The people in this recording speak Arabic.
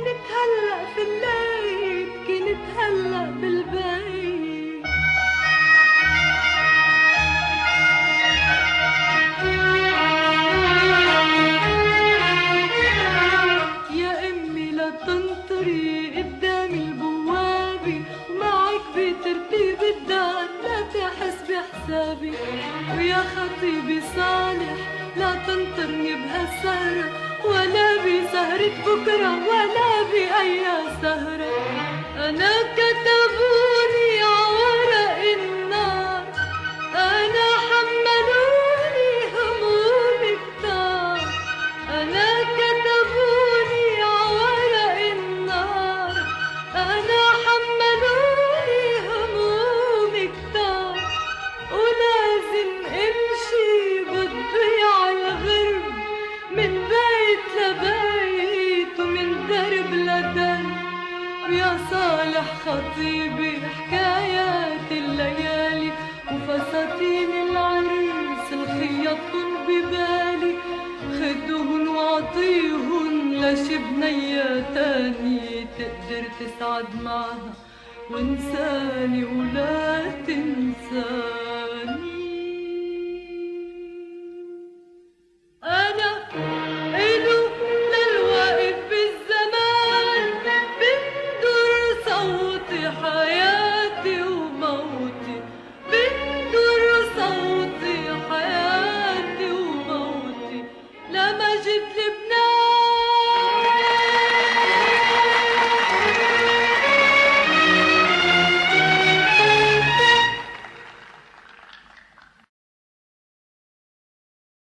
كنت هلأ في الليل، كنت هلأ بالبيت. يا أمي لا تنطري قدام البوابة، ومعك بترتيب الدار لا تحس بحسابي. ويا خطيبي صالح لا تنطرني بهالسهرة، ولا بسهرة بكرة ولا بأي سهرة. أنا كتبوني عورق النار، أنا حملوني هموم كتار. أنا كتبوني عورق النار، أنا حملوني هموم كتار. ولازم امشي بالضياع الغرب، من بيت لبيت ومن درب لدرب. ويا صالح خطيبي حكايات الليالي وفساتين العريس الخيطن ببالي. خدوهن واعطيهن لشي بنية تانية تقدر تسعد معها وانساني ولا تنساني.